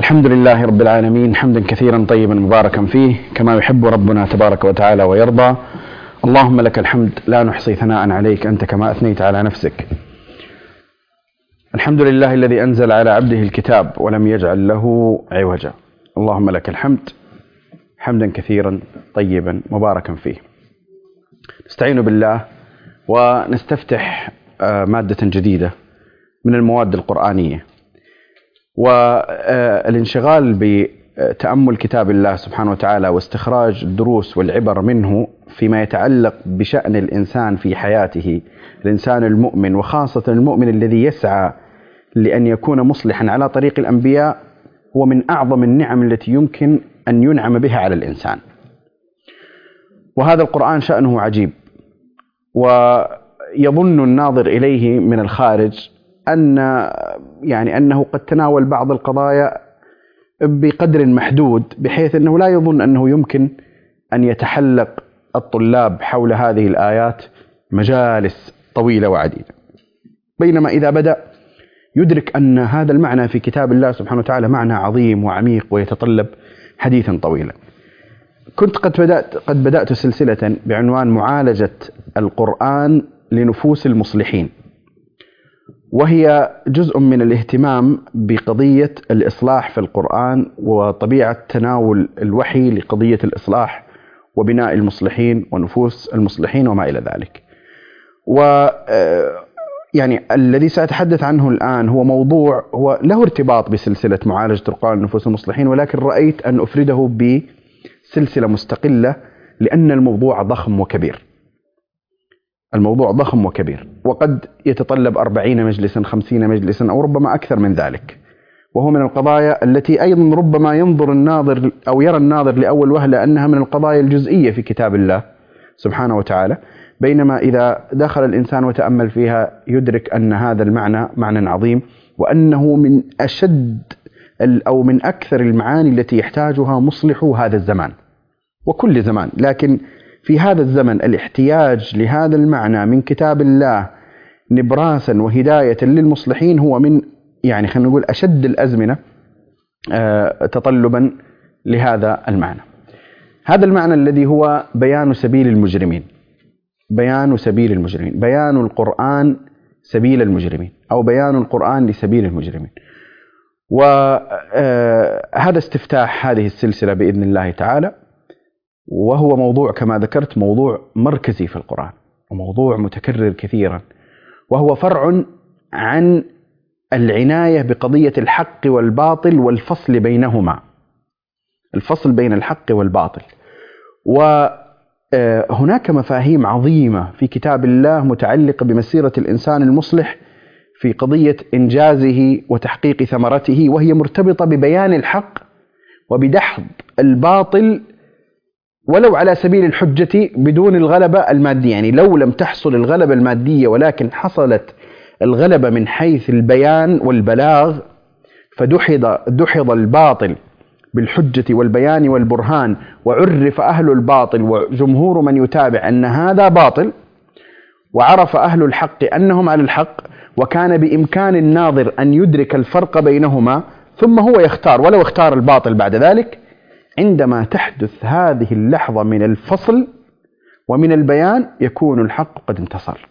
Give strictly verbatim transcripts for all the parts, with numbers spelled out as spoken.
الحمد لله رب العالمين حمدا كثيرا طيبا مباركا فيه كما يحب ربنا تبارك وتعالى ويرضى. اللهم لك الحمد لا نحصي ثناء عليك أنت كما أثنيت على نفسك. الحمد لله الذي أنزل على عبده الكتاب ولم يجعل له عوجا. اللهم لك الحمد حمدا كثيرا طيبا مباركا فيه. نستعين بالله ونستفتح مادة جديدة من المواد القرآنية، والانشغال بتأمل كتاب الله سبحانه وتعالى واستخراج الدروس والعبر منه فيما يتعلق بشأن الإنسان في حياته، الإنسان المؤمن وخاصة المؤمن الذي يسعى لأن يكون مصلحا على طريق الأنبياء، هو من أعظم النعم التي يمكن أن ينعم بها على الإنسان. وهذا القرآن شأنه عجيب، ويظن الناظر إليه من الخارج أن يعني أنه قد تناول بعض القضايا بقدر محدود، بحيث أنه لا يظن أنه يمكن أن يتحلق الطلاب حول هذه الآيات مجالس طويلة وعديدة، بينما إذا بدأ يدرك أن هذا المعنى في كتاب الله سبحانه وتعالى معنى عظيم وعميق ويتطلب حديثا طويلا. كنت قد بدأت, قد بدأت سلسلة بعنوان معالجة القرآن لنفوس المصلحين، وهي جزء من الاهتمام بقضية الإصلاح في القرآن وطبيعة تناول الوحي لقضية الإصلاح وبناء المصلحين ونفوس المصلحين وما إلى ذلك. و يعني الذي سأتحدث عنه الآن هو موضوع هو له ارتباط بسلسلة معالجة القرآن لنفوس المصلحين، ولكن رأيت أن أفرده بسلسلة مستقلة لأن الموضوع ضخم وكبير. الموضوع ضخم وكبير وقد يتطلب أربعين مجلسا خمسين مجلسا أو ربما أكثر من ذلك، وهو من القضايا التي أيضا ربما ينظر الناظر أو يرى الناظر لأول وهلة أنها من القضايا الجزئية في كتاب الله سبحانه وتعالى، بينما إذا دخل الإنسان وتأمل فيها يدرك أن هذا المعنى معنى عظيم، وأنه من أشد أو من أكثر المعاني التي يحتاجها مصلحو هذا الزمان وكل زمان. لكن في هذا الزمن الاحتياج لهذا المعنى من كتاب الله نبراسا وهداية للمصلحين هو من يعني خلينا نقول أشد الأزمنة تطلبا لهذا المعنى. هذا المعنى الذي هو بيان سبيل المجرمين، بيان سبيل المجرمين، بيان القرآن سبيل المجرمين أو بيان القرآن لسبيل المجرمين. وهذا استفتاح هذه السلسلة بإذن الله تعالى، وهو موضوع كما ذكرت موضوع مركزي في القرآن وموضوع متكرر كثيرا، وهو فرع عن العناية بقضية الحق والباطل والفصل بينهما، الفصل بين الحق والباطل. وهناك مفاهيم عظيمة في كتاب الله متعلقة بمسيرة الإنسان المصلح في قضية إنجازه وتحقيق ثمرته، وهي مرتبطة ببيان الحق وبدحض الباطل ولو على سبيل الحجة بدون الغلبة المادية. يعني لو لم تحصل الغلبة المادية ولكن حصلت الغلبة من حيث البيان والبلاغ، فدحض دحض الباطل بالحجة والبيان والبرهان، وعرف أهل الباطل وجمهور من يتابع أن هذا باطل، وعرف أهل الحق أنهم على الحق، وكان بإمكان الناظر أن يدرك الفرق بينهما ثم هو يختار، ولو اختار الباطل بعد ذلك. عندما تحدث هذه اللحظة من الفصل ومن البيان يكون الحق قد انتصر.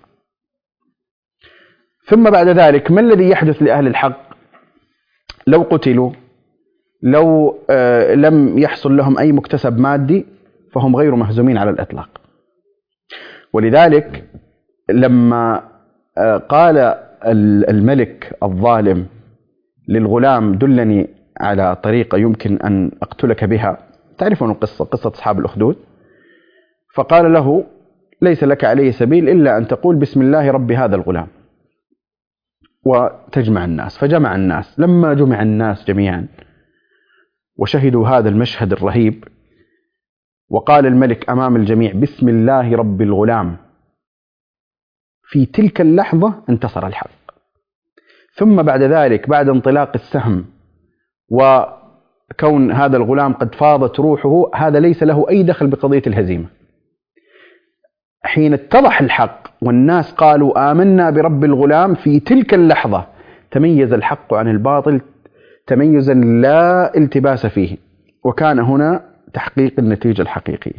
ثم بعد ذلك ما الذي يحدث لأهل الحق؟ لو قتلوا، لو آه لم يحصل لهم أي مكتسب مادي، فهم غير مهزومين على الإطلاق. ولذلك لما آه قال الملك الظالم للغلام دلني على طريقة يمكن أن أقتلك بها، تعرفون القصة، قصة أصحاب الأخدود، فقال له ليس لك عليه سبيل إلا أن تقول بسم الله رب هذا الغلام وتجمع الناس. فجمع الناس، لما جمع الناس جميعا وشهدوا هذا المشهد الرهيب، وقال الملك أمام الجميع بسم الله رب الغلام، في تلك اللحظة انتصر الحق. ثم بعد ذلك بعد انطلاق السهم وكون هذا الغلام قد فاضت روحه، هذا ليس له أي دخل بقضية الهزيمة. حين اتضح الحق والناس قالوا آمنا برب الغلام، في تلك اللحظة تميز الحق عن الباطل تميزا لا التباس فيه، وكان هنا تحقيق النتيجة الحقيقية.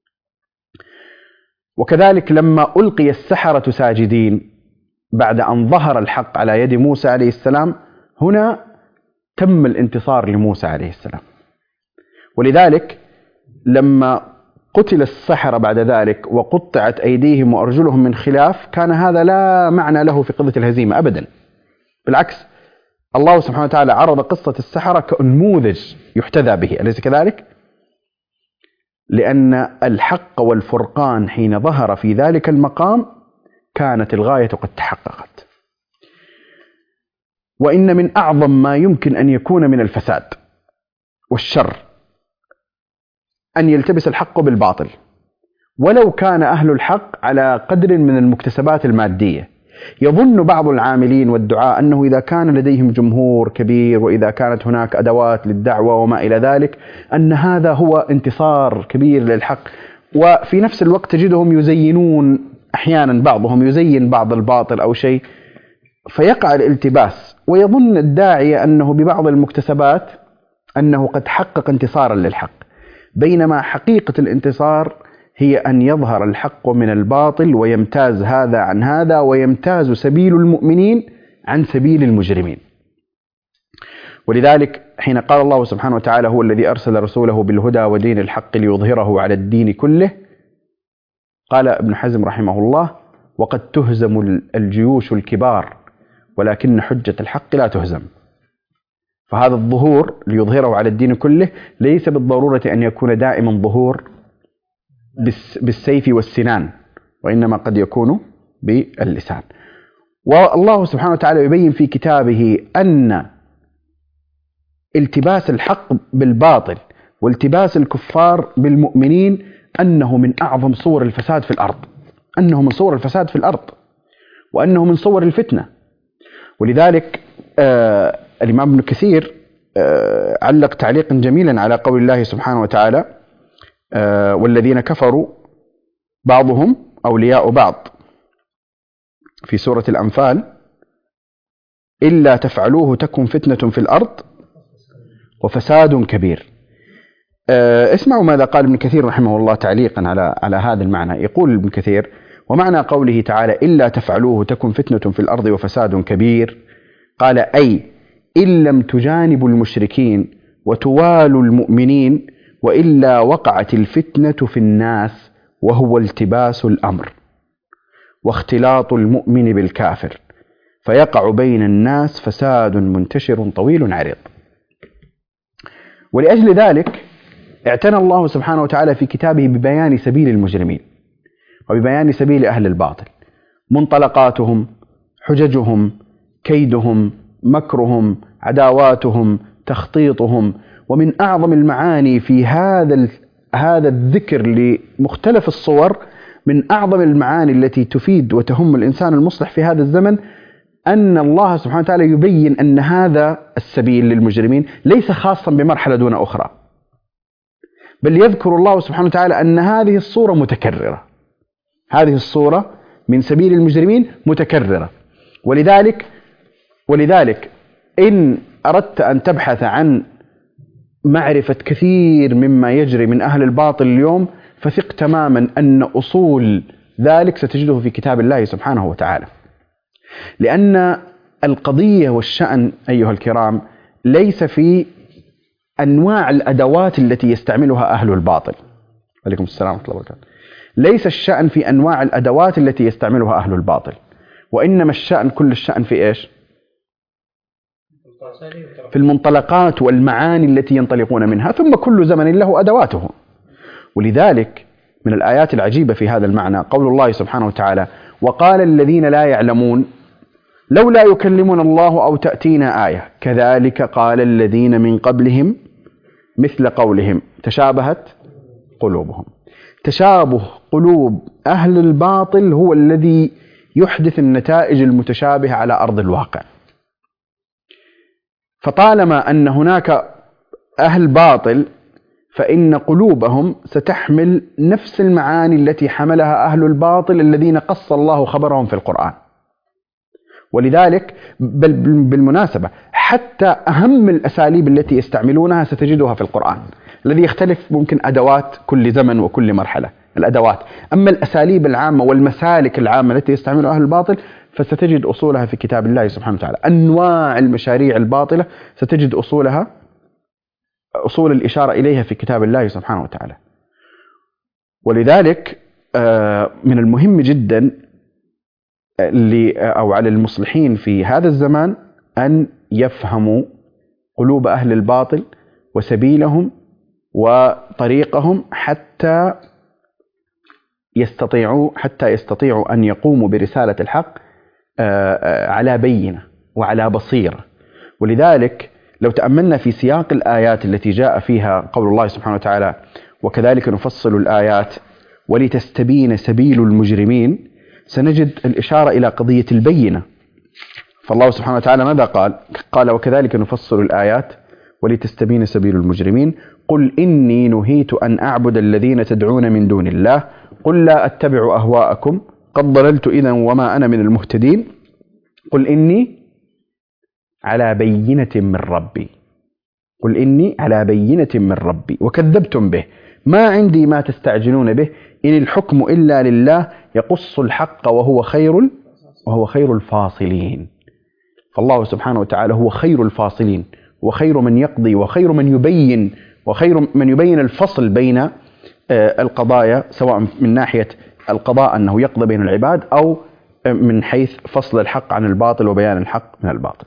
وكذلك لما ألقي السحرة ساجدين بعد أن ظهر الحق على يد موسى عليه السلام، هنا تم الانتصار لموسى عليه السلام. ولذلك لما قتل السحرة بعد ذلك وقطعت أيديهم وأرجلهم من خلاف، كان هذا لا معنى له في قضية الهزيمة أبدا، بالعكس الله سبحانه وتعالى عرض قصة السحرة كنموذج يحتذى به، أليس كذلك؟ لأن الحق والفرقان حين ظهر في ذلك المقام كانت الغاية قد تحققت. وإن من أعظم ما يمكن أن يكون من الفساد والشر أن يلتبس الحق بالباطل، ولو كان أهل الحق على قدر من المكتسبات المادية. يظن بعض العاملين والدعاء أنه إذا كان لديهم جمهور كبير وإذا كانت هناك أدوات للدعوة وما إلى ذلك أن هذا هو انتصار كبير للحق، وفي نفس الوقت تجدهم يزينون أحيانا، بعضهم يزين بعض الباطل أو شيء، فيقع الالتباس ويظن الداعية أنه ببعض المكتسبات أنه قد حقق انتصارا للحق، بينما حقيقة الانتصار هي أن يظهر الحق من الباطل ويمتاز هذا عن هذا، ويمتاز سبيل المؤمنين عن سبيل المجرمين. ولذلك حين قال الله سبحانه وتعالى هو الذي أرسل رسوله بالهدى ودين الحق ليظهره على الدين كله، قال ابن حزم رحمه الله: وقد تهزم الجيوش الكبار ولكن حجة الحق لا تهزم. فهذا الظهور ليظهره على الدين كله ليس بالضرورة أن يكون دائما ظهور بالسيف والسنان، وإنما قد يكون باللسان. والله سبحانه وتعالى يبين في كتابه أن التباس الحق بالباطل والتباس الكفار بالمؤمنين أنه من أعظم صور الفساد في الأرض، أنه من صور الفساد في الأرض، وأنه من صور الفتنة. ولذلك آه الإمام ابن كثير آه علق تعليقا جميلا على قول الله سبحانه وتعالى: آه والذين كفروا بعضهم أولياء بعض، في سورة الأنفال: إلا تفعلوه تكن فتنة في الأرض وفساد كبير. آه اسمعوا ماذا قال ابن كثير رحمه الله تعليقا على على هذا المعنى. يقول ابن كثير: ومعنى قوله تعالى إلا تفعلوه تكن فتنة في الأرض وفساد كبير، قال أي إن لم تجانبوا المشركين وتوالوا المؤمنين، وإلا وقعت الفتنة في الناس، وهو التباس الأمر واختلاط المؤمن بالكافر، فيقع بين الناس فساد منتشر طويل عريض. ولأجل ذلك اعتنى الله سبحانه وتعالى في كتابه ببيان سبيل المجرمين وببيان سبيل أهل الباطل، منطلقاتهم، حججهم، كيدهم، مكرهم، عداواتهم، تخطيطهم. ومن أعظم المعاني في هذا هذا الذكر لمختلف الصور، من أعظم المعاني التي تفيد وتهم الإنسان المصلح في هذا الزمن، أن الله سبحانه وتعالى يبين أن هذا السبيل للمجرمين ليس خاصا بمرحلة دون أخرى، بل يذكر الله سبحانه وتعالى أن هذه الصورة متكررة، هذه الصورة من سبيل المجرمين متكررة. ولذلك ولذلك إن أردت أن تبحث عن معرفة كثير مما يجري من أهل الباطل اليوم، فثق تماما أن أصول ذلك ستجده في كتاب الله سبحانه وتعالى. لأن القضية والشأن أيها الكرام ليس في أنواع الأدوات التي يستعملها أهل الباطل. عليكم السلام ورحمة الله وبركاته. ليس الشأن في أنواع الأدوات التي يستعملها أهل الباطل، وإنما الشأن كل الشأن في إيش؟ في المنطلقات والمعاني التي ينطلقون منها، ثم كل زمن له أدواته. ولذلك من الآيات العجيبة في هذا المعنى قول الله سبحانه وتعالى: وقال الذين لا يعلمون لولا يكلمنا الله أو تأتينا آية كذلك قال الذين من قبلهم مثل قولهم تشابهت قلوبهم. تشابه قلوب أهل الباطل هو الذي يحدث النتائج المتشابهة على أرض الواقع. فطالما أن هناك أهل باطل فإن قلوبهم ستحمل نفس المعاني التي حملها أهل الباطل الذين قص الله خبرهم في القرآن. ولذلك بل بالمناسبة حتى أهم الأساليب التي يستعملونها ستجدها في القرآن. الذي يختلف ممكن أدوات كل زمن وكل مرحلة، الأدوات. أما الأساليب العامة والمسالك العامة التي يستعملها أهل الباطل فستجد أصولها في كتاب الله سبحانه وتعالى. أنواع المشاريع الباطلة ستجد أصولها، أصول الإشارة إليها في كتاب الله سبحانه وتعالى. ولذلك من المهم جدا أو على المصلحين في هذا الزمان أن يفهموا قلوب أهل الباطل وسبيلهم وطريقهم حتى يستطيعوا حتى يستطيعوا أن يقوموا برسالة الحق على بينة وعلى بصيرة. ولذلك لو تأملنا في سياق الآيات التي جاء فيها قول الله سبحانه وتعالى وكذلك نفصل الآيات ولتستبين سبيل المجرمين، سنجد الإشارة إلى قضية البينة. فالله سبحانه وتعالى ماذا قال؟ قال وكذلك نفصل الآيات ولتستبين سبيل المجرمين قل إني نهيت أن أعبد الذين تدعون من دون الله قل لا أتبع أهواءكم قد ضللت إذا وما أنا من المهتدين قل إني على بينة من ربي قل إني على بينة من ربي وكذبتم به ما عندي ما تستعجلون به إن الحكم إلا لله يقص الحق وهو خير وهو خير الفاصلين. فالله سبحانه وتعالى هو خير الفاصلين وخير من يقضي وخير من يبين وخير من يبين الفصل بين القضايا، سواء من ناحية القضاء أنه يقضي بين العباد أو من حيث فصل الحق عن الباطل وبيان الحق من الباطل.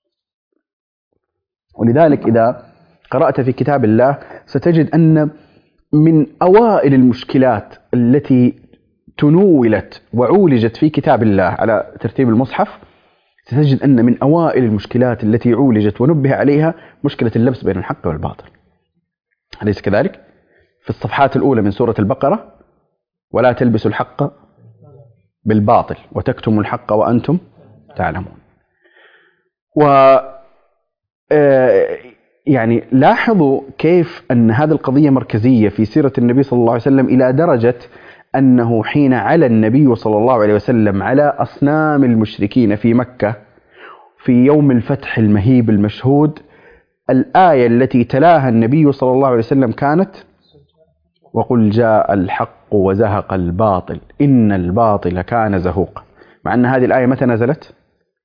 ولذلك إذا قرأت في كتاب الله ستجد أن من أوائل المشكلات التي تنولت وعولجت في كتاب الله على ترتيب المصحف، ستجد أن من أوائل المشكلات التي عولجت ونبه عليها مشكلة اللبس بين الحق والباطل. أليس كذلك؟ في الصفحات الأولى من سورة البقرة ولا تلبسوا الحق بالباطل وتكتموا الحق وأنتم تعلمون. و يعني لاحظوا كيف أن هذه القضية مركزية في سيرة النبي صلى الله عليه وسلم إلى درجة أنه حين على النبي صلى الله عليه وسلم على أصنام المشركين في مكة في يوم الفتح المهيب المشهود، الآية التي تلاها النبي صلى الله عليه وسلم كانت وقل جاء الحق وزهق الباطل إن الباطل كان زهوقا. مع أن هذه الآية متى نزلت؟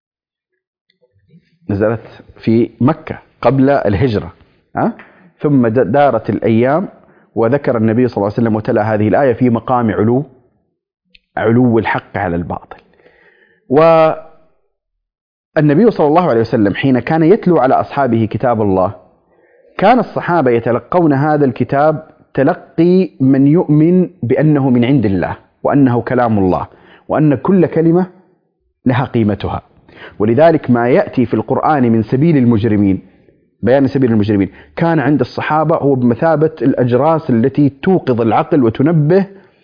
نزلت في مكة قبل الهجرة، أه؟ ثم دارت الأيام وذكر النبي صلى الله عليه وسلم وتلا هذه الآية في مقام علو علو الحق على الباطل. والنبي صلى الله عليه وسلم حين كان يتلو على أصحابه كتاب الله كان الصحابة يتلقون هذا الكتاب تلقي من يؤمن بأنه من عند الله وأنه كلام الله وأن كل كلمة لها قيمتها. ولذلك ما يأتي في القرآن من سبيل المجرمين، بيان سبيل المجرمين، كان عند الصحابة هو بمثابة الأجراس التي توقظ العقل وتنبه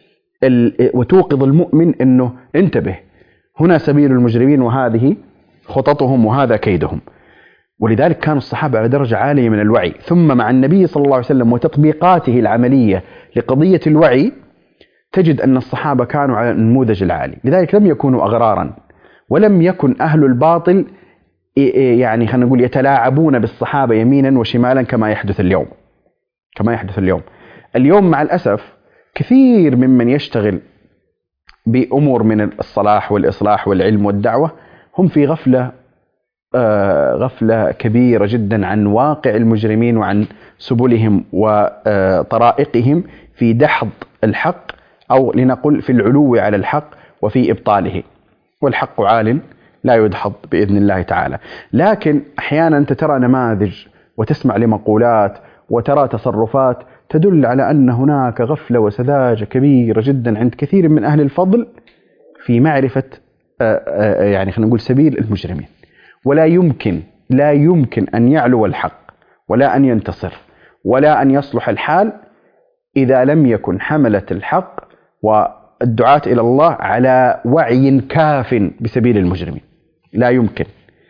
وتوقظ المؤمن أنه انتبه هنا سبيل المجرمين وهذه خططهم وهذا كيدهم. ولذلك كانوا الصحابة على درجة عالية من الوعي. ثم مع النبي صلى الله عليه وسلم وتطبيقاته العملية لقضية الوعي تجد أن الصحابة كانوا على النموذج العالي. لذلك لم يكونوا أغرارا ولم يكن أهل الباطل يعني خلينا نقول يتلاعبون بالصحابة يمينا وشمالا كما يحدث اليوم كما يحدث اليوم اليوم مع الأسف كثير ممن يشتغل بأمور من الصلاح والإصلاح والعلم والدعوة هم في غفلة آه غفلة كبيرة جدا عن واقع المجرمين وعن سبلهم وطرائقهم في دحض الحق، أو لنقل في العلو على الحق وفي إبطاله. والحق عال لا يدحض بإذن الله تعالى. لكن أحيانا أنت ترى نماذج وتسمع لمقولات وترى تصرفات تدل على أن هناك غفلة وسذاجة كبيرة جدا عند كثير من أهل الفضل في معرفة يعني خلينا نقول سبيل المجرمين. ولا يمكن لا يمكن أن يعلو الحق ولا أن ينتصر ولا أن يصلح الحال إذا لم يكن حملة الحق والدعاة إلى الله على وعي كاف بسبيل المجرمين. لا يمكن.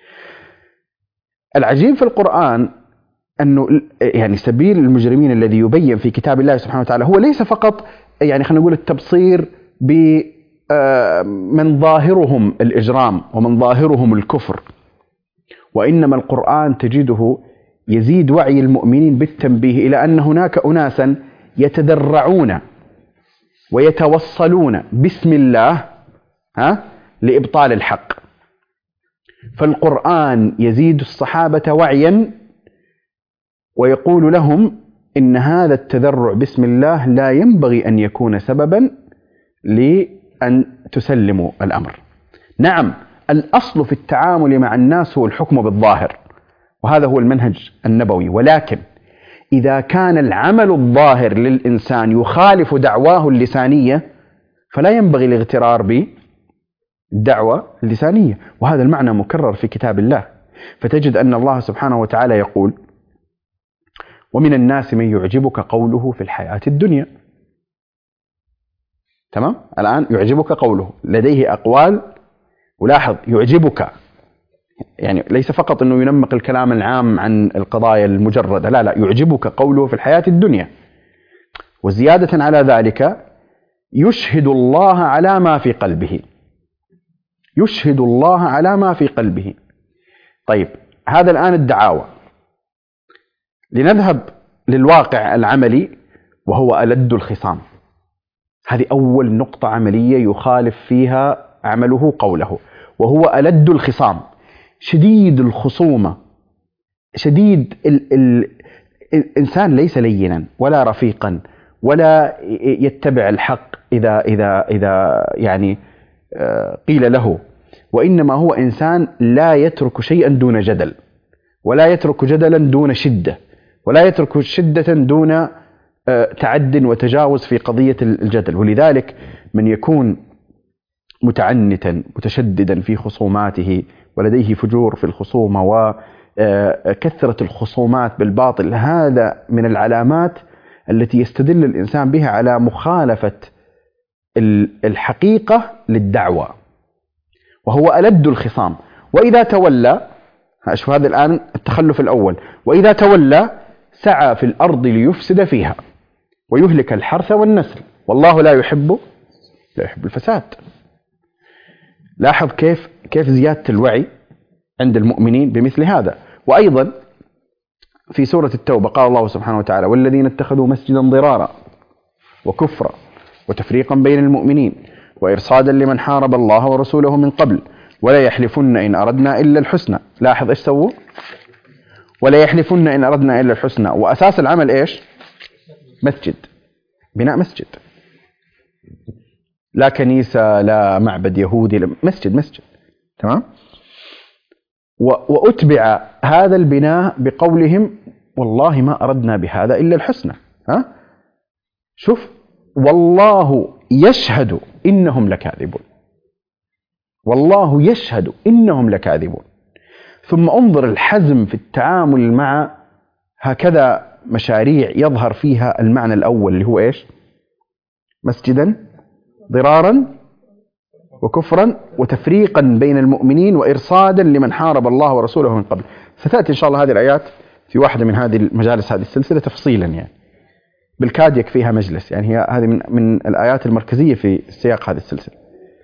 العجيب في القرآن أنه يعني سبيل المجرمين الذي يبين في كتاب الله سبحانه وتعالى هو ليس فقط يعني خلينا نقول التبصير بمن ظاهرهم الإجرام ومن ظاهرهم الكفر وإنما القرآن تجده يزيد وعي المؤمنين بالتنبيه إلى أن هناك أناسا يتذرعون ويتوصلون بسم الله ها لإبطال الحق. فالقرآن يزيد الصحابة وعيا ويقول لهم إن هذا التذرع بسم الله لا ينبغي أن يكون سببا لأن تسلموا الأمر. نعم، الأصل في التعامل مع الناس هو الحكم بالظاهر، وهذا هو المنهج النبوي، ولكن إذا كان العمل الظاهر للإنسان يخالف دعواه اللسانية فلا ينبغي الاغترار بالدعوة اللسانية، وهذا المعنى مكرر في كتاب الله. فتجد أن الله سبحانه وتعالى يقول: ومن الناس من يعجبك قوله في الحياة الدنيا. تمام؟ الآن يعجبك قوله، لديه أقوال، ولاحظ يعجبك، يعني ليس فقط أنه ينمق الكلام العام عن القضايا المجردة، لا لا، يعجبك قوله في الحياة الدنيا. وزيادة على ذلك يشهد الله على ما في قلبه، يشهد الله على ما في قلبه. طيب، هذا الآن الدعاوى. لنذهب للواقع العملي وهو ألد الخصام. هذه أول نقطة عملية يخالف فيها عمله قوله، وهو ألد الخصام، شديد الخصومة، شديد ال ال الإنسان ليس لينا ولا رفيقا ولا يتبع الحق إذا إذا إذا يعني قيل له، وإنما هو إنسان لا يترك شيئا دون جدل، ولا يترك جدلا دون شدة، ولا يترك شدة دون تعد وتجاوز في قضية الجدل. ولذلك من يكون متعنتا متشددا في خصوماته ولديه فجور في الخصومة وكثرة الخصومات بالباطل، هذا من العلامات التي يستدل الإنسان بها على مخالفة الحقيقة للدعوة، وهو ألد الخصام. وإذا تولى، شوف هذا الآن التخلف الأول، وإذا تولى سعى في الأرض ليفسد فيها ويهلك الحرث والنسل والله لا يحب لا يحب الفساد. لاحظ كيف كيف زيادة الوعي عند المؤمنين بمثل هذا. وأيضا في سورة التوبة قال الله سبحانه وتعالى: والذين اتخذوا مسجدا ضرارا وكفرا وتفريقا بين المؤمنين وإرصادا لمن حارب الله ورسوله من قبل ولا يحلفن إن أردنا إلا الحسنى. لاحظ إيش سووا؟ ولا يحلفن إن أردنا إلا الحسنى. وأساس العمل إيش؟ مسجد، بناء مسجد، لا كنيسة لا معبد يهودي، لا مسجد مسجد. تمام؟ وأتبع هذا البناء بقولهم: والله ما أردنا بهذا إلا الحسنى. ها؟ شوف، والله يشهد إنهم لكاذبون، والله يشهد إنهم لكاذبون. ثم انظر الحزم في التعامل مع هكذا مشاريع يظهر فيها المعنى الأول اللي هو إيش؟ مسجدا ضرارا وكفرا وتفريقا بين المؤمنين وإرصادا لمن حارب الله ورسوله من قبل. ستأتي إن شاء الله هذه الآيات في واحدة من هذه المجالس هذه السلسلة تفصيلا، يعني بالكاد يكفيها مجلس، يعني هي هذه من, من الآيات المركزية في سياق هذه السلسلة.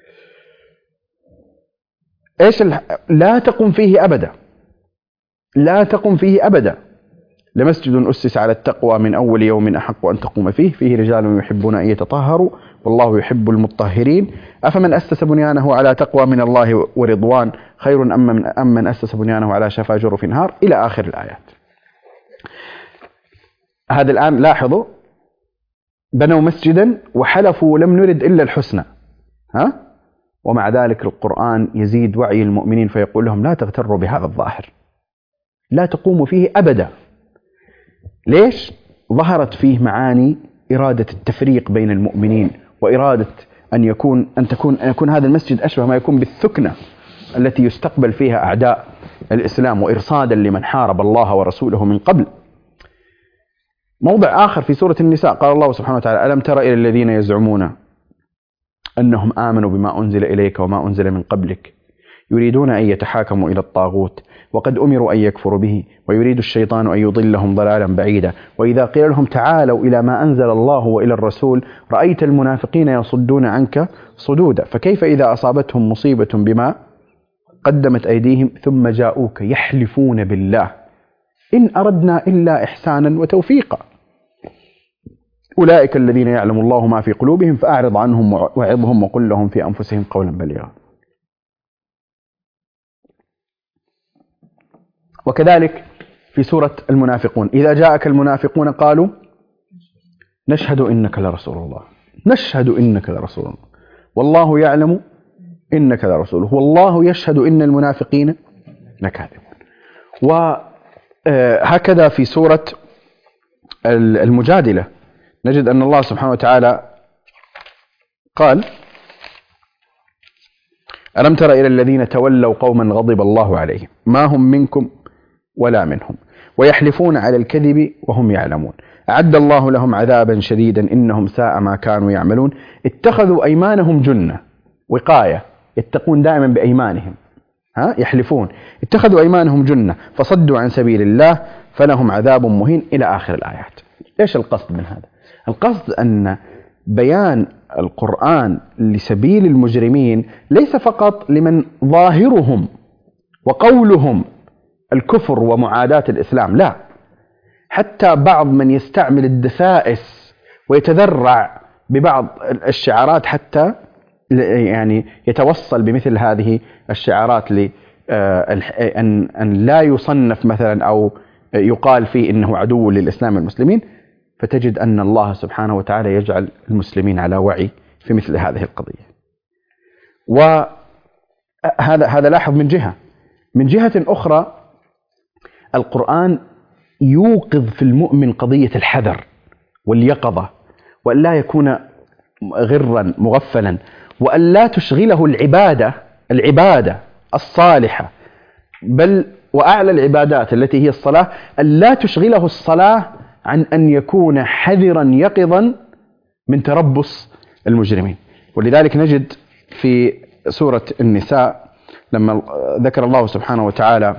إيش ال... لا تقم فيه أبدا، لا تقم فيه أبدا. لمسجد أسس على التقوى من أول يوم أحق أن تقوم فيه فيه رجال يحبون أن يتطهروا والله يحب المطهرين أفمن أسس بنيانه على تقوى من الله ورضوان خير أم من, أم من أسس بنيانه على شفا جرف نهار، إلى آخر الآيات. هذا الآن لاحظوا بنوا مسجدا وحلفوا لم نرد إلا الحسنى، ها؟ ومع ذلك القرآن يزيد وعي المؤمنين فيقول لهم: لا تغتروا بهذا الظاهر، لا تقوموا فيه أبدا. ليش؟ ظهرت فيه معاني إرادة التفريق بين المؤمنين، وإرادة أن يكون أن تكون أن يكون هذا المسجد أشبه ما يكون بالثكنة التي يستقبل فيها أعداء الإسلام، وإرصادا لمن حارب الله ورسوله من قبل. موضع آخر في سورة النساء قال الله سبحانه وتعالى: ألم تر إلى الذين يزعمون أنهم آمنوا بما أنزل إليك وما أنزل من قبلك يريدون أن يتحاكموا إلى الطاغوت وقد أمروا أن يكفروا به ويريد الشيطان أن يضلهم ضلالا بعيدا وإذا قيل لهم تعالوا إلى ما أنزل الله وإلى الرسول رأيت المنافقين يصدون عنك صدودا فكيف إذا أصابتهم مصيبة بما قدمت أيديهم ثم جاءوك يحلفون بالله إن أردنا إلا إحسانا وتوفيقا أولئك الذين يعلم الله ما في قلوبهم فأعرض عنهم وعظهم وقل لهم في أنفسهم قولا بليغا. وكذلك في سورة المنافقون إذا جاءك المنافقون قالوا نشهد إنك لرسول الله نشهد إنك لرسول الله والله يعلم إنك لرسوله والله يشهد إن المنافقين لكاذبون. وهكذا في سورة المجادلة نجد أن الله سبحانه وتعالى قال ألم تر إلى الذين تولوا قوما غضب الله عليهم ما هم منكم ولا منهم ويحلفون على الكذب وهم يعلمون أعد الله لهم عذابا شديدا إنهم ساء ما كانوا يعملون اتخذوا أيمانهم جنة وقاية يتقون دائما بأيمانهم ها يحلفون اتخذوا أيمانهم جنة فصدوا عن سبيل الله فلهم عذاب مهين إلى آخر الآيات. إيش القصد من هذا؟ القصد أن بيان القرآن لسبيل المجرمين ليس فقط لمن ظاهرهم وقولهم الكفر ومعاداة الإسلام، لا، حتى بعض من يستعمل الدسائس ويتذرع ببعض الشعارات حتى يعني يتوصل بمثل هذه الشعارات لأن أن لا يصنف مثلا أو يقال فيه إنه عدو للإسلام والمسلمين، فتجد أن الله سبحانه وتعالى يجعل المسلمين على وعي في مثل هذه القضية. وهذا هذا لاحظ من جهة. من جهة أخرى القرآن يوقظ في المؤمن قضية الحذر واليقظة وأن لا يكون غرا مغفلا وأن لا تشغله العبادة العبادة الصالحة، بل وأعلى العبادات التي هي الصلاة أن لا تشغله الصلاة عن أن يكون حذرا يقظا من تربص المجرمين. ولذلك نجد في سورة النساء لما ذكر الله سبحانه وتعالى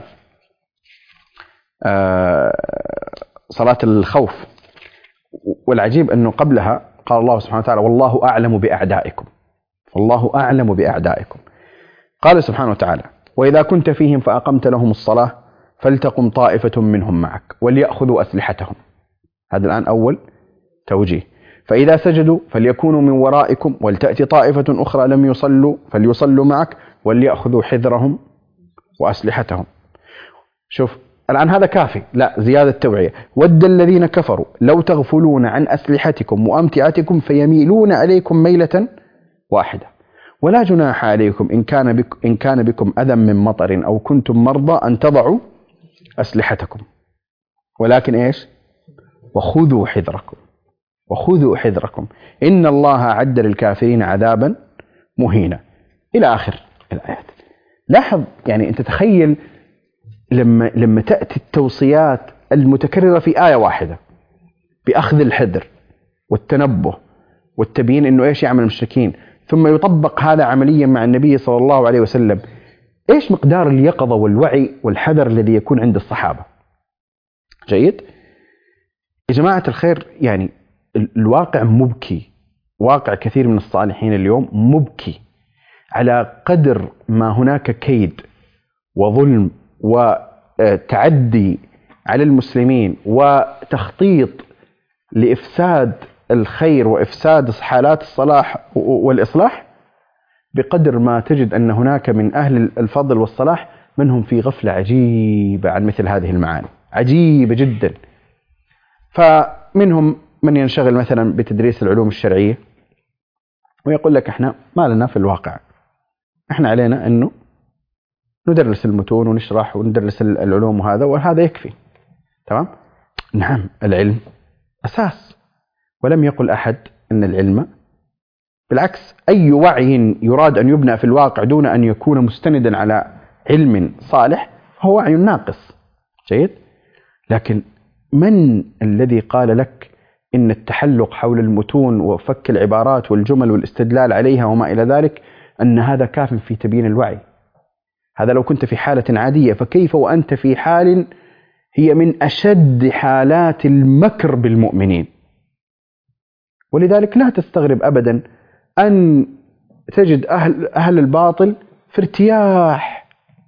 صلاة الخوف، والعجيب أنه قبلها قال الله سبحانه وتعالى والله أعلم بأعدائكم والله أعلم بأعدائكم. قال سبحانه وتعالى وإذا كنت فيهم فأقمت لهم الصلاة فلتقم طائفة منهم معك وليأخذوا أسلحتهم. هذا الآن أول توجيه. فإذا سجدوا فليكونوا من ورائكم ولتأتي طائفة أخرى لم يصلوا فليصلوا معك وليأخذوا حذرهم وأسلحتهم. شوف الآن هذا كافي، لا، زيادة توعية. ود الذين كفروا لو تغفلون عن أسلحتكم وأمتعتكم فيميلون عليكم ميلة واحدة ولا جناح عليكم إن كان بك إن كان بكم أذى من مطر أو كنتم مرضى أن تضعوا أسلحتكم ولكن إيش وخذوا حذركم وخذوا حذركم إن الله أعد للكافرين عذابا مهينا إلى آخر الآيات. لاحظ يعني أنت تخيل لما لما تأتي التوصيات المتكررة في آية واحدة بأخذ الحذر والتنبه والتبيين إنه إيش يعمل المشركين، ثم يطبق هذا عمليا مع النبي صلى الله عليه وسلم، إيش مقدار اليقظة والوعي والحذر الذي يكون عند الصحابة. جيد يا جماعة الخير، يعني الواقع مبكي، واقع كثير من الصالحين اليوم مبكي على قدر ما هناك كيد وظلم وتعدي على المسلمين وتخطيط لإفساد الخير وإفساد حالات الصلاح والإصلاح، بقدر ما تجد أن هناك من أهل الفضل والصلاح منهم في غفلة عجيبة عن مثل هذه المعاني، عجيبة جدا. فمنهم من ينشغل مثلا بتدريس العلوم الشرعية ويقول لك احنا ما لنا في الواقع، احنا علينا انه ندرس المتون ونشرح وندرس العلوم وهذا وهذا يكفي. تمام؟ نعم، العلم أساس، ولم يقل أحد أن العلم، بالعكس أي وعي يراد أن يبنى في الواقع دون أن يكون مستندا على علم صالح هو وعي ناقص. جيد؟ لكن من الذي قال لك إن التحلق حول المتون وفك العبارات والجمل والاستدلال عليها وما إلى ذلك أن هذا كاف في تبيين الوعي؟ هذا لو كنت في حالة عادية، فكيف وأنت في حال هي من أشد حالات المكر بالمؤمنين؟ ولذلك لا تستغرب أبدا أن تجد أهل, أهل الباطل في ارتياح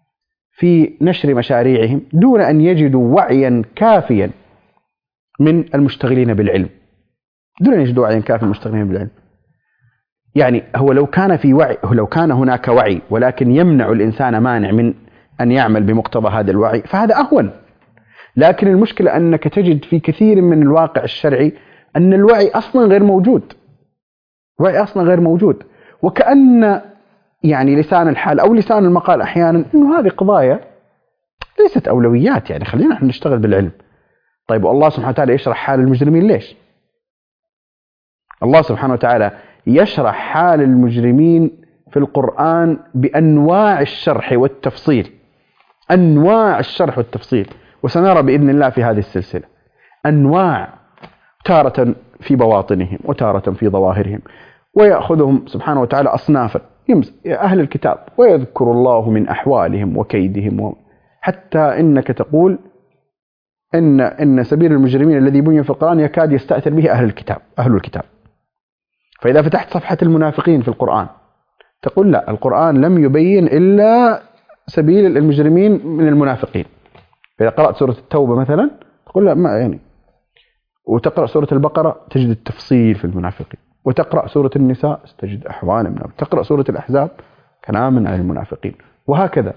في نشر مشاريعهم دون أن يجدوا وعيا كافيا من المشتغلين بالعلم، دون أن يجدوا وعيا كافيا من المشتغلين بالعلم. يعني هو لو كان في وعي، لو كان هناك وعي ولكن يمنع الإنسان مانع من أن يعمل بمقتضى هذا الوعي فهذا أهون. لكن المشكلة أنك تجد في كثير من الواقع الشرعي أن الوعي أصلا غير موجود، الوعي أصلا غير موجود، وكأن يعني لسان الحال أو لسان المقال أحيانا أنه هذه قضايا ليست أولويات، يعني خلينا نحن نشتغل بالعلم. طيب والله سبحانه وتعالى يشرح حال المجرمين ليش؟ الله سبحانه وتعالى يشرح حال المجرمين في القرآن بأنواع الشرح والتفصيل، أنواع الشرح والتفصيل، وسنرى بإذن الله في هذه السلسلة أنواع، تارة في بواطنهم وتارة في ظواهرهم، ويأخذهم سبحانه وتعالى أصنافا أهل الكتاب ويذكر الله من أحوالهم وكيدهم، حتى إنك تقول إن إن سبيل المجرمين الذي بني في القرآن يكاد يستأثر به أهل الكتاب أهل الكتاب. فإذا فتحت صفحة المنافقين في القرآن تقول لا، القرآن لم يبين إلا سبيل المجرمين من المنافقين. فإذا قرأت سورة التوبة مثلا تقول لا ما يعني، وتقرأ سورة البقرة تجد التفصيل في المنافقين، وتقرأ سورة النساء تجد أحوال المنافقين، تقرأ سورة الأحزاب كلام عن المنافقين، وهكذا.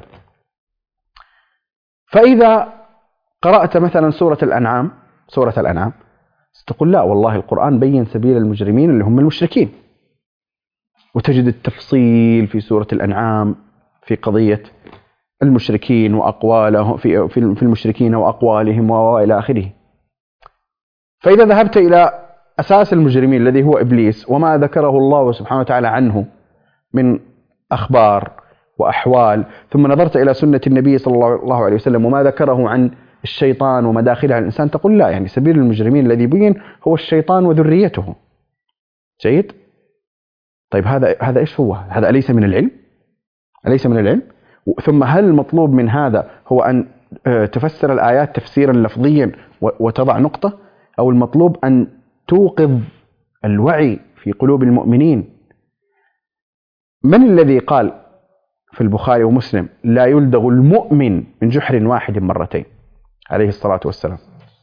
فإذا قرأت مثلا سورة الأنعام سورة الأنعام تقول لا والله القرآن بين سبيل المجرمين اللي هم المشركين، وتجد التفصيل في سورة الأنعام في قضية المشركين وأقوالهم في في المشركين وأقوالهم وإلى آخره. فإذا ذهبت إلى أساس المجرمين الذي هو إبليس وما ذكره الله سبحانه وتعالى عنه من أخبار وأحوال، ثم نظرت إلى سنة النبي صلى الله عليه وسلم وما ذكره عن الشيطان ومداخله على الإنسان، تقول لا، يعني سبيل المجرمين الذي بين هو الشيطان وذريته. جيد؟ طيب هذا هذا إيش هو؟ هذا أليس من العلم؟ أليس من العلم؟ ثم هل المطلوب من هذا هو أن تفسر الآيات تفسيرا لفظيا وتضع نقطة، أو المطلوب أن توقظ الوعي في قلوب المؤمنين؟ من الذي قال في البخاري ومسلم لا يلدغ المؤمن من جحر واحد مرتين عليه الصلاة والسلام؟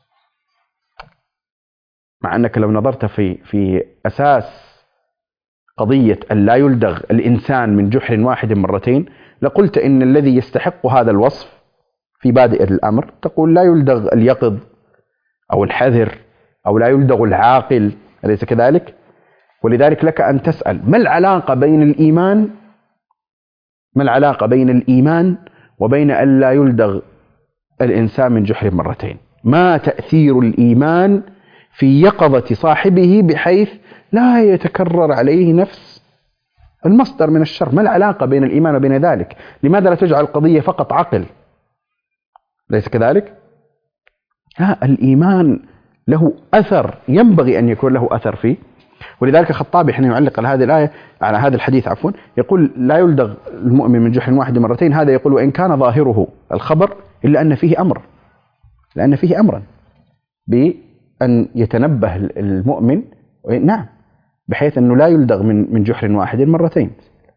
مع أنك لو نظرت في في أساس قضية أن لا يلدغ الإنسان من جحر واحد مرتين لقلت إن الذي يستحق هذا الوصف في بادئ الأمر تقول لا يلدغ اليقظ أو الحذر أو لا يلدغ العاقل، أليس كذلك؟ ولذلك لك أن تسأل ما العلاقة بين الإيمان ما العلاقة بين الإيمان وبين أن لا يلدغ الإنسان من جحر مرتين؟ ما تأثير الإيمان في يقظة صاحبه بحيث لا يتكرر عليه نفس المصدر من الشر؟ ما العلاقة بين الإيمان وبين ذلك؟ لماذا لا تجعل القضية فقط عقل؟ ليس كذلك؟ لا، الإيمان له أثر، ينبغي أن يكون له أثر فيه. ولذلك الخطابي حين يعلق على هذه الآية على هذا الحديث عفوا يقول لا يلدغ المؤمن من جحر واحد مرتين، هذا يقول وإن كان ظاهره الخبر إلا أن فيه أمر، لأن فيه أمرا بأن يتنبه المؤمن، نعم، بحيث أنه لا يلدغ من من جحر واحد مرتين.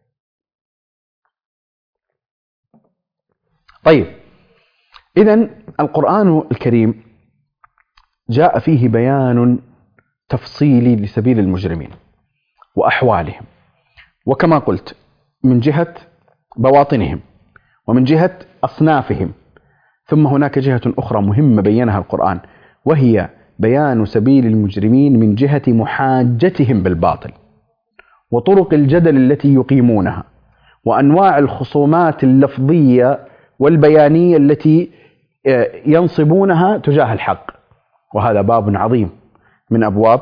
طيب إذن القرآن الكريم جاء فيه بيان تفصيلي لسبيل المجرمين وأحوالهم، وكما قلت من جهة بواطنهم ومن جهة أصنافهم، ثم هناك جهة أخرى مهمة بينها القرآن وهي بيان سبيل المجرمين من جهة محاجتهم بالباطل وطرق الجدل التي يقيمونها وأنواع الخصومات اللفظية والبيانية التي ينصبونها تجاه الحق. وهذا باب عظيم من أبواب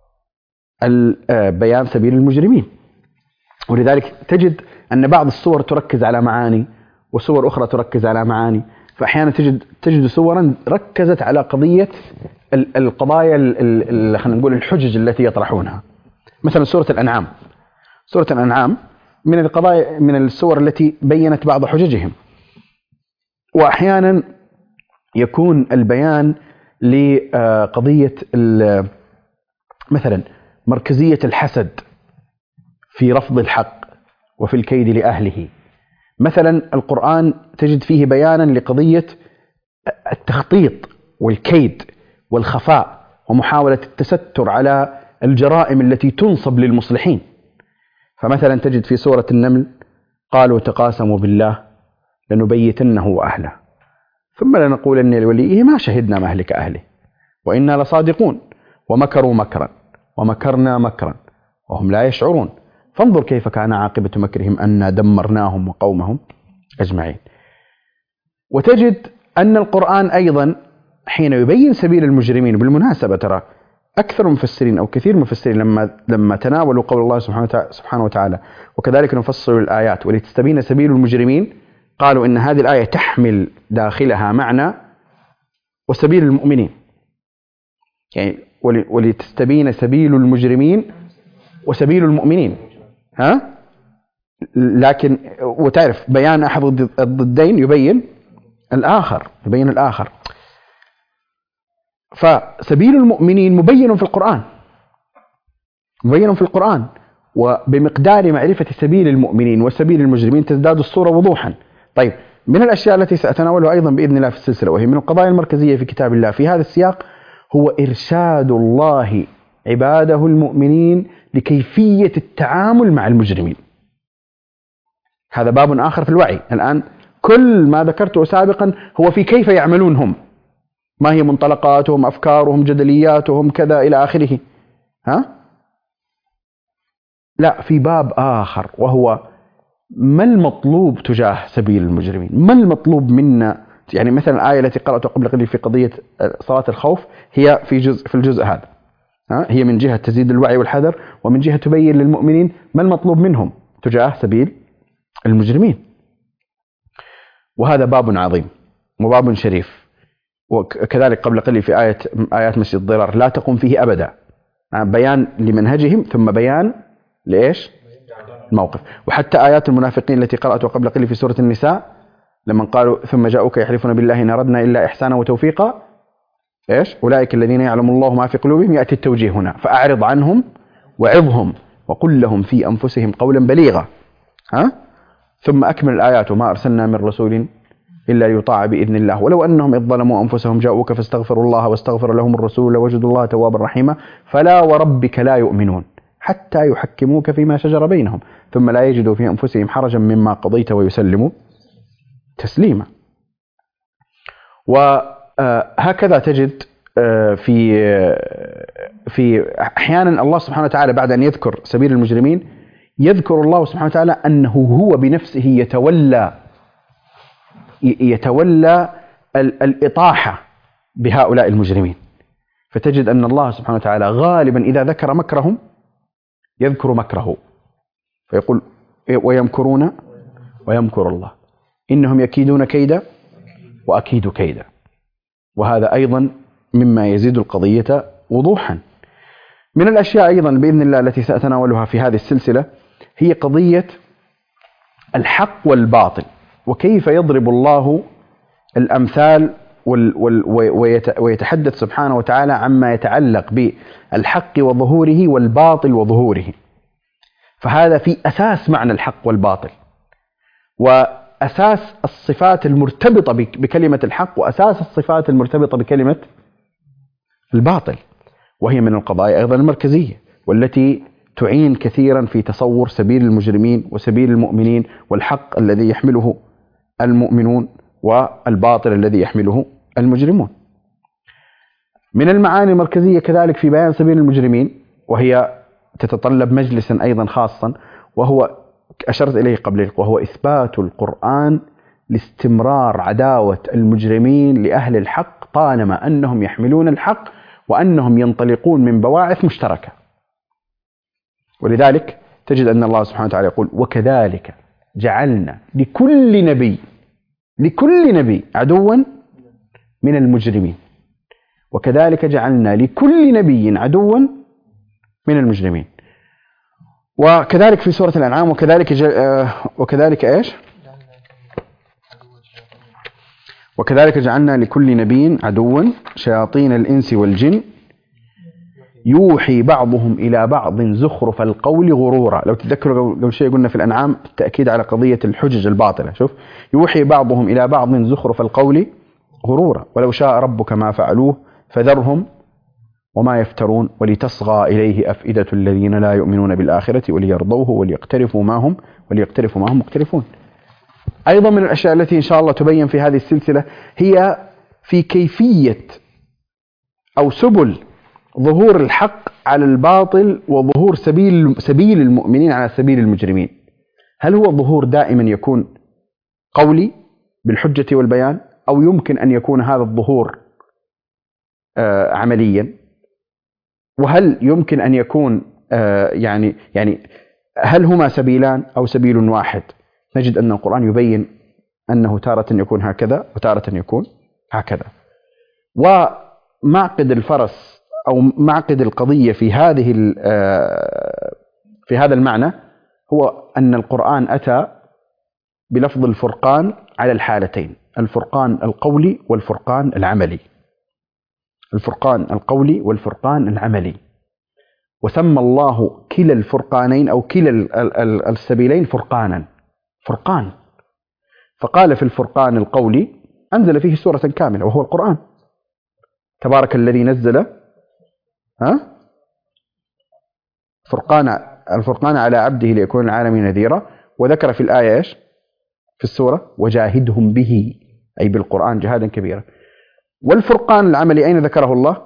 بيان سبيل المجرمين. ولذلك تجد أن بعض الصور تركز على معاني وصور أخرى تركز على معاني، فأحيانا تجد تجد صورا ركزت على قضية القضايا خلينا نقول الحجج التي يطرحونها. مثلا سورة الأنعام سورة الأنعام من القضايا من الصور التي بينت بعض حججهم، وأحيانا يكون البيان لقضية مثلا مركزية الحسد في رفض الحق وفي الكيد لأهله، مثلا القرآن تجد فيه بيانا لقضية التخطيط والكيد والخفاء ومحاولة التستر على الجرائم التي تنصب للمصلحين. فمثلا تجد في سورة النمل قالوا تقاسموا بالله لنبيتنه وأهله ثم لنقولن لوليه ما شهدنا مهلك أهله وإنا لصادقون ومكروا مكرا ومكرنا مكرا وهم لا يشعرون فانظر كيف كان عاقبة مكرهم أنا دمرناهم وقومهم أجمعين. وتجد أن القرآن أيضا حين يبين سبيل المجرمين، بالمناسبة ترى أكثر المفسرين أو كثير المفسرين لما لما تناولوا قول الله سبحانه وتعالى وكذلك نفصل الآيات ولتستبين سبيل المجرمين، قالوا إن هذه الآية تحمل داخلها معنى وسبيل المؤمنين، يعني ولتستبين سبيل المجرمين وسبيل المؤمنين. ها؟ لكن وتعرف بيان أحد الضدين يبين الآخر يبين الآخر فسبيل المؤمنين مبين في القرآن مبين في القرآن وبمقدار معرفة سبيل المؤمنين وسبيل المجرمين تزداد الصورة وضوحا. طيب، من الأشياء التي سأتناولها أيضا بإذن الله في السلسلة وهي من القضايا المركزية في كتاب الله في هذا السياق هو إرشاد الله عباده المؤمنين لكيفية التعامل مع المجرمين. هذا باب آخر في الوعي. الآن كل ما ذكرته سابقا هو في كيف يعملون هم، ما هي منطلقاتهم، أفكارهم، جدلياتهم، كذا إلى آخره. ها؟ لا، في باب آخر وهو ما المطلوب تجاه سبيل المجرمين، ما المطلوب منا. يعني مثلا الآية التي قرأتها قبل قليل في قضية صلاة الخوف هي في جزء في الجزء هذا، ها؟ هي من جهة تزيد الوعي والحذر ومن جهة تبين للمؤمنين ما المطلوب منهم تجاه سبيل المجرمين. وهذا باب عظيم وباب شريف. وكذلك قبل قليل في آية آيات مسجد الضرار لا تقم فيه أبدا، بيان لمنهجهم ثم بيان لإيش؟ الموقف. وحتى آيات المنافقين التي قرأتها قبل قليل في سورة النساء لما قالوا ثم جاءوك يحلفون بالله إن أردنا إلا إحسانا وتوفيقا، إيش؟ أولئك الذين يعلم الله ما في قلوبهم، يأتي التوجيه هنا فأعرض عنهم وعظهم وقل لهم في أنفسهم قولا بليغا. ها؟ ثم أكمل الآيات وما أرسلنا من رسول إلا ليطاع بإذن الله ولو أنهم إذ ظلموا أنفسهم جاءوك فاستغفروا الله واستغفر لهم الرسول لوجدوا الله توابا رحيما فلا وربك لا يؤمنون حتى يحكموك فيما شجر بينهم ثم لا يجدوا في أنفسهم حرجا مما قضيت ويسلموا تسليما. وهكذا تجد في في أحيانا الله سبحانه وتعالى بعد أن يذكر سبيل المجرمين يذكر الله سبحانه وتعالى أنه هو بنفسه يتولى يتولى الإطاحة بهؤلاء المجرمين. فتجد أن الله سبحانه وتعالى غالبا إذا ذكر مكرهم يذكر مكره فيقول ويمكرون ويمكر الله إنهم يكيدون كيدا وأكيد كيدا. وهذا أيضا مما يزيد القضية وضوحا. من الأشياء أيضا بإذن الله التي سأتناولها في هذه السلسلة هي قضية الحق والباطل وكيف يضرب الله الأمثال ويتحدث سبحانه وتعالى عما يتعلق بالحق وظهوره والباطل وظهوره. فهذا في أساس معنى الحق والباطل وأساس الصفات المرتبطة بكلمة الحق وأساس الصفات المرتبطة بكلمة الباطل، وهي من القضايا أيضا المركزية والتي تعين كثيرا في تصور سبيل المجرمين وسبيل المؤمنين والحق الذي يحمله المؤمنون والباطل الذي يحمله المجرمون. من المعاني المركزية كذلك في بيان سبيل المجرمين وهي تتطلب مجلسا أيضا خاصا وهو أشرت إليه قبل وهو إثبات القرآن لاستمرار عداوة المجرمين لأهل الحق طالما أنهم يحملون الحق وأنهم ينطلقون من بواعث مشتركة. ولذلك تجد أن الله سبحانه وتعالى يقول وكذلك جعلنا لكل نبي لكل نبي عدوا من المجرمين وكذلك جعلنا لكل نبي عدوا من المجرمين. وكذلك في سورة الأنعام وكذلك ج... وكذلك إيش وكذلك جعلنا لكل نبي عدوا شياطين الإنس والجن يوحي بعضهم إلى بعض زخرف القول غرورا. لو تتذكروا قبل شيء قلنا في الأنعام التأكيد على قضية الحجج الباطلة. شوف، يوحي بعضهم إلى بعض زخرف القول غرورا ولو شاء ربك ما فعلوه فذرهم وما يفترون ولتصغى إليه أفئدة الذين لا يؤمنون بالآخرة وليرضوه وليقترفوا ما هم وليقترفوا ما هم مقترفون. أيضا من الأشياء التي إن شاء الله تبين في هذه السلسلة هي في كيفية أو سبل ظهور الحق على الباطل وظهور سبيل سبيل المؤمنين على سبيل المجرمين. هل هو الظهور دائما يكون قولي بالحجة والبيان، أو يمكن أن يكون هذا الظهور آه عمليا؟ وهل يمكن أن يكون آه يعني يعني هل هما سبيلان أو سبيل واحد؟ نجد أن القرآن يبين أنه تارة يكون هكذا وتارة يكون هكذا. ومعقد الفرس أو معقد القضية في هذه في هذا المعنى هو أن القرآن أتى بلفظ الفرقان على الحالتين، الفرقان القولي والفرقان العملي. الفرقان القولي والفرقان العملي، وسمى الله كلا الفرقانين أو كلا السبيلين فرقانا، فرقان. فقال في الفرقان القولي أنزل فيه سورة كاملة وهو القرآن، تبارك الذي نزل ها فرقان الفرقان على عبده ليكون العالمين نذيرا، وذكر في الآية إيش في السورة؟ وجاهدهم به، أي بالقرآن جهادا كبيرا. والفرقان العملي أين ذكره الله؟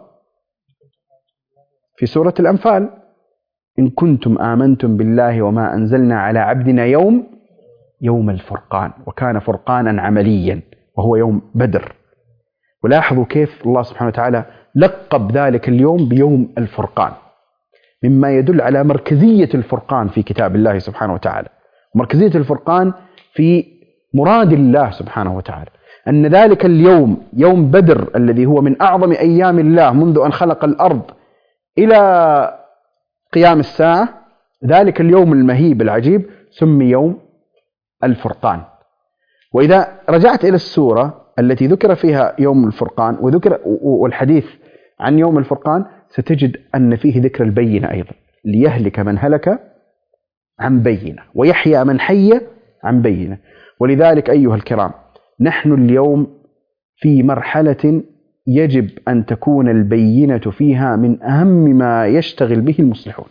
في سورة الأنفال، إن كنتم آمنتم بالله وما أنزلنا على عبدنا يوم يوم الفرقان، وكان فرقانا عمليا وهو يوم بدر. ولاحظوا كيف الله سبحانه وتعالى لقب ذلك اليوم بيوم الفرقان، مما يدل على مركزية الفرقان في كتاب الله سبحانه وتعالى، ومركزية الفرقان في مراد الله سبحانه وتعالى، أن ذلك اليوم يوم بدر الذي هو من أعظم أيام الله منذ أن خلق الأرض إلى قيام الساعة، ذلك اليوم المهيب العجيب سمي يوم الفرقان. وإذا رجعت إلى السورة التي ذكر فيها يوم الفرقان وذكر والحديث عن يوم الفرقان، ستجد أن فيه ذكر البينة أيضا، ليهلك من هلك عن بينة ويحيى من حي عن بينة. ولذلك أيها الكرام، نحن اليوم في مرحلة يجب أن تكون البينة فيها من أهم ما يشتغل به المصلحون،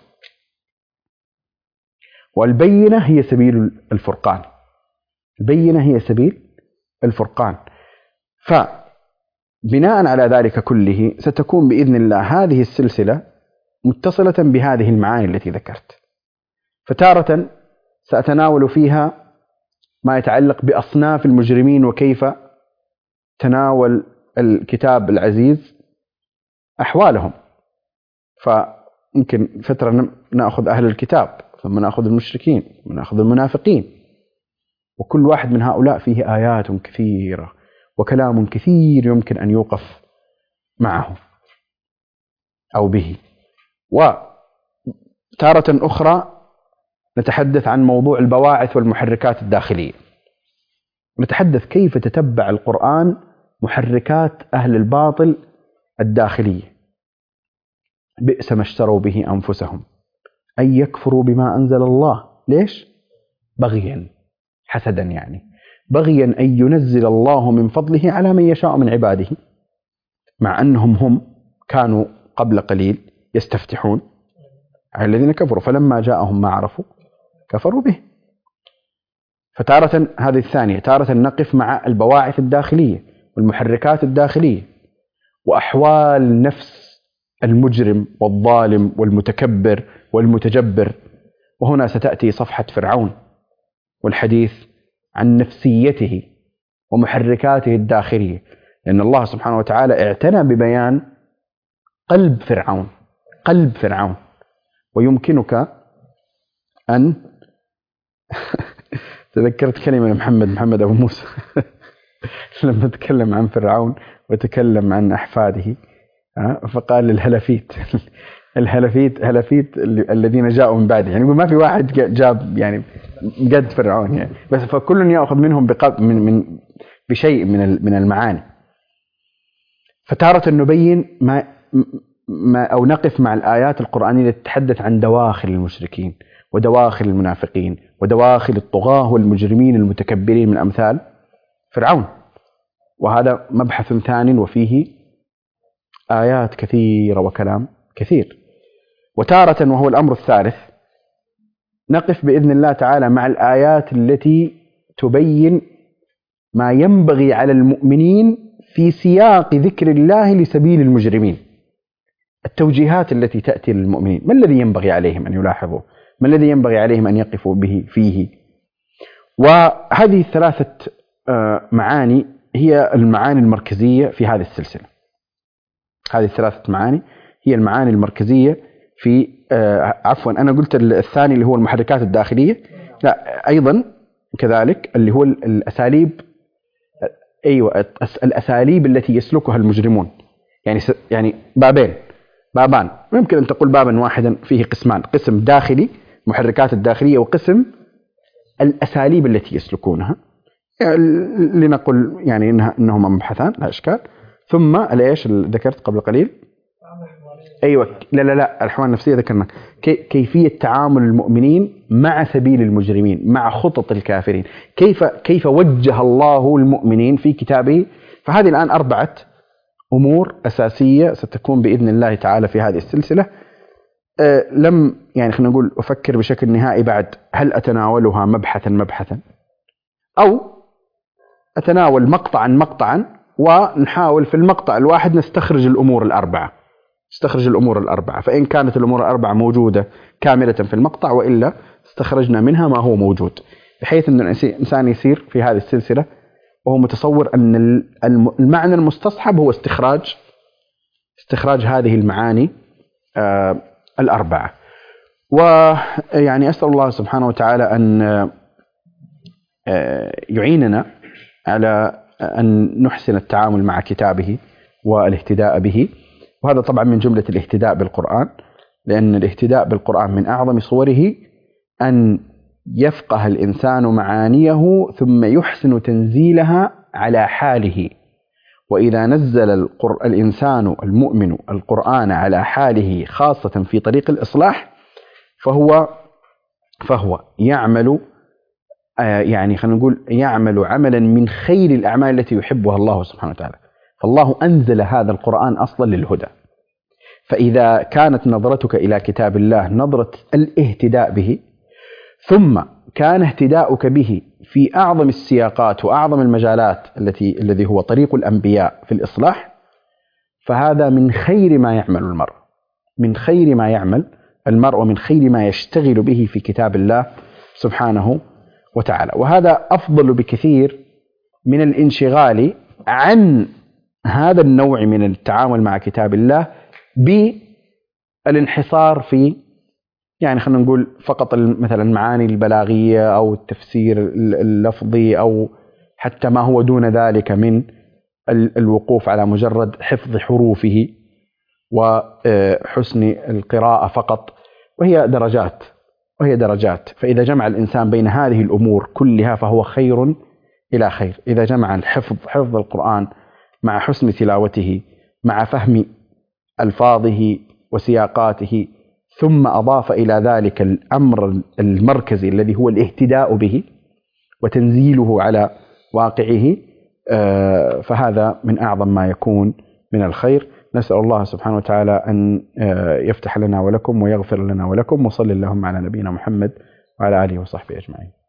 والبينة هي سبيل الفرقان، البينة هي سبيل الفرقان. فبناء على ذلك كله ستكون بإذن الله هذه السلسلة متصلة بهذه المعاني التي ذكرت. فتارة سأتناول فيها ما يتعلق بأصناف المجرمين وكيف تناول الكتاب العزيز أحوالهم، فيمكن فترة نأخذ أهل الكتاب، ثم نأخذ المشركين، ثم نأخذ المنافقين، وكل واحد من هؤلاء فيه آيات كثيرة وكلام كثير يمكن أن يوقف معه أو به. وتارة أخرى نتحدث عن موضوع البواعث والمحركات الداخلية، نتحدث كيف تتبع القرآن محركات أهل الباطل الداخلية. بئس ما اشتروا به أنفسهم أن يكفروا بما أنزل الله. ليش؟ بغيا، حسدا، يعني بغيا أن ينزل الله من فضله على من يشاء من عباده، مع أنهم هم كانوا قبل قليل يستفتحون على الذين كفروا، فلما جاءهم ما عرفوا كفروا به. فتارة هذه الثانية، تارة نقف مع البواعث الداخلية والمحركات الداخلية وأحوال نفس المجرم والظالم والمتكبر والمتجبر. وهنا ستأتي صفحة فرعون والحديث عن نفسيته ومحركاته الداخلية، لأن الله سبحانه وتعالى اعتنى ببيان قلب فرعون، قلب فرعون. ويمكنك أن تذكرت كلمة محمد محمد أبو موسى لما تكلم عن فرعون وتكلم عن أحفاده، فقال الهلفيت الهلفيت هلفيت الذين جاءوا من بعده، يعني ما في واحد جاب يعني قد فرعون يعني، بس فكل يأخذ منهم بقد من من بشيء من من المعاني. فتارة نبين ما ما أو نقف مع الآيات القرآنية التي تتحدث عن دواخل المشركين ودواخل المنافقين ودواخل الطغاة والمجرمين المتكبرين من أمثال فرعون. وهذا مبحث ثاني وفيه آيات كثيرة وكلام كثير. وتارة، وهو الأمر الثالث، نقف بإذن الله تعالى مع الآيات التي تبين ما ينبغي على المؤمنين في سياق ذكر الله لسبيل المجرمين. التوجيهات التي تأتي للمؤمنين، ما الذي ينبغي عليهم أن يلاحظوا؟ ما الذي ينبغي عليهم أن يقفوا به فيه؟ وهذه الثلاثة معاني هي المعاني المركزية في هذه السلسلة. هذه الثلاثة معاني هي المعاني المركزية في عفوا أنا قلت الثاني اللي هو المحركات الداخلية، لا أيضا كذلك اللي هو الأساليب، أيوة الأساليب التي يسلكها المجرمون. يعني يعني بابين بابان، ممكن أن تقول بابا واحدا فيه قسمان، قسم داخلي محركات الداخلية وقسم الأساليب التي يسلكونها، يعني لنقل يعني إنها إنهما مبحثان لا إشكال. ثم الإيش اللي ذكرت قبل قليل، أيوة لا لا لا الأحوال النفسية ذكرنا، كي كيفية تعامل المؤمنين مع سبيل المجرمين، مع خطط الكافرين، كيف كيف وجه الله المؤمنين في كتابه. فهذه الآن أربعة أمور أساسية ستكون بإذن الله تعالى في هذه السلسلة. أه لم يعني خلينا نقول أفكر بشكل نهائي بعد هل أتناولها مبحثا مبحثا أو أتناول مقطعا مقطعا، ونحاول في المقطع الواحد نستخرج الأمور الأربعة نستخرج الأمور الأربعة فإن كانت الأمور الأربعة موجودة كاملة في المقطع، وإلا استخرجنا منها ما هو موجود، بحيث أن الإنسان يسير في هذه السلسلة وهو متصور أن المعنى المستصحب هو استخراج استخراج هذه المعاني آه الأربعة. ويعني أسأل الله سبحانه وتعالى أن آه يعيننا على أن نحسن التعامل مع كتابه والاهتداء به. وهذا طبعا من جملة الاهتداء بالقرآن، لأن الاهتداء بالقرآن من أعظم صوره أن يفقه الإنسان معانيه ثم يحسن تنزيلها على حاله. وإذا نزل القر... الإنسان المؤمن القرآن على حاله خاصة في طريق الإصلاح فهو فهو يعمل آه يعني خلينا نقول يعمل عملا من خير الأعمال التي يحبها الله سبحانه وتعالى. فالله أنزل هذا القرآن أصلا للهدى. فإذا كانت نظرتك إلى كتاب الله نظرة الاهتداء به، ثم كان اهتداؤك به في أعظم السياقات وأعظم المجالات التي الذي هو طريق الأنبياء في الإصلاح، فهذا من خير ما يعمل المرء من خير ما يعمل المرء ومن خير ما يشتغل به في كتاب الله سبحانه وتعالى. وهذا أفضل بكثير من الانشغال عن هذا النوع من التعامل مع كتاب الله بالانحصار في يعني خلينا نقول فقط مثلا المعاني البلاغية أو التفسير اللفظي أو حتى ما هو دون ذلك من الوقوف على مجرد حفظ حروفه وحسن القراءة فقط، وهي درجات وهي درجات. فإذا جمع الإنسان بين هذه الأمور كلها فهو خير إلى خير. إذا جمع الحفظ حفظ القرآن مع حسن تلاوته مع فهم ألفاظه وسياقاته، ثم أضاف إلى ذلك الأمر المركزي الذي هو الاهتداء به وتنزيله على واقعه، فهذا من أعظم ما يكون من الخير. نسأل الله سبحانه وتعالى أن يفتح لنا ولكم ويغفر لنا ولكم، وصلى اللهم على نبينا محمد وعلى آله وصحبه أجمعين.